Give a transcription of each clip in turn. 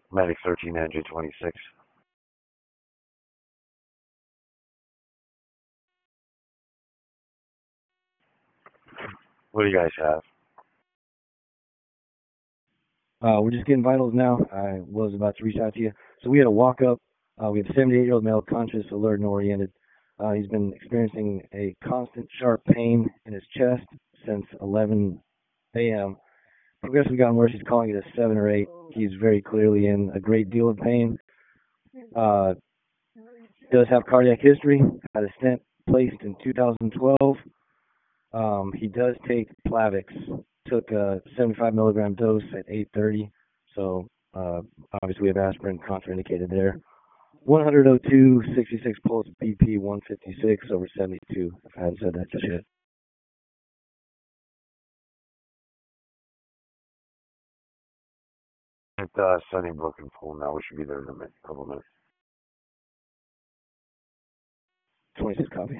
Medic 13, Engine 26. What do you guys have? We're just getting vitals now. I was about to reach out to you. So we had a walk up. We have a 78-year-old male, conscious, alert, and oriented. He's been experiencing a constant sharp pain in his chest since 11 a.m. Progressively gotten worse. He's calling it a 7 or 8. He's very clearly in a great deal of pain. Uh, does have cardiac history. Had a stent placed in 2012. He does take Plavix. Took a 75 milligram dose at 8:30. So obviously we have aspirin contraindicated there. 102, 66 pulse, BP 156 over 72. If I hadn't said that just yet. At Sunnybrook and Pool now. We should be there in a couple minutes. 26 copy.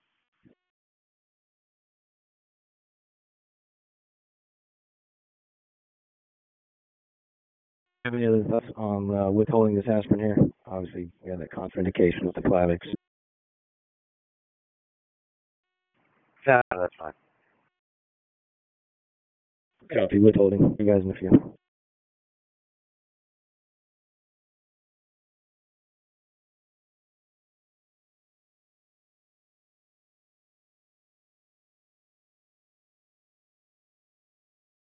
Have any other thoughts on withholding this aspirin here? Obviously, we have that contraindication with the Plavix. Yeah, that's fine. Copy, withholding. You guys in a few.